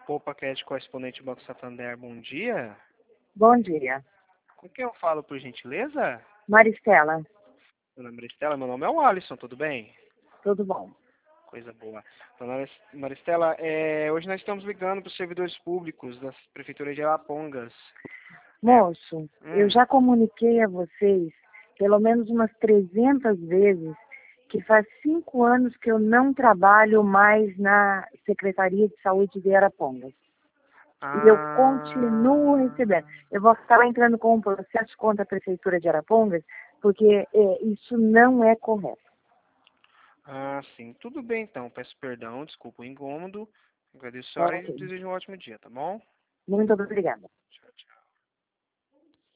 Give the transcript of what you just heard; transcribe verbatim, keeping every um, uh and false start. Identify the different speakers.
Speaker 1: Pô, Paquete, correspondente do Banco Santander, bom dia.
Speaker 2: Bom dia.
Speaker 1: Com quem eu falo, por gentileza?
Speaker 2: Maristela,
Speaker 1: Dona Maristela, meu nome é o Alisson, tudo bem?
Speaker 2: tudo bom?
Speaker 1: Coisa boa. Dona Maris- Maristela, é, hoje nós estamos ligando para os servidores públicos da Prefeitura de Arapongas. É,
Speaker 2: Moço, eu
Speaker 1: hum,
Speaker 2: já comuniquei a vocês pelo menos umas trezentas vezes que faz cinco anos que eu não trabalho mais na Secretaria de Saúde de Arapongas. E eu continuo recebendo.
Speaker 1: ah,
Speaker 2: Eu vou estar entrando com um processo contra a Prefeitura de Arapongas, porque é, isso não é correto.
Speaker 1: ah, sim. Tudo bem, então. Peço perdão, desculpa o incômodo. Agradeço a senhora e
Speaker 2: Ok.
Speaker 1: desejo um ótimo dia, tá bom?
Speaker 2: Muito obrigada.
Speaker 1: Tchau, tchau.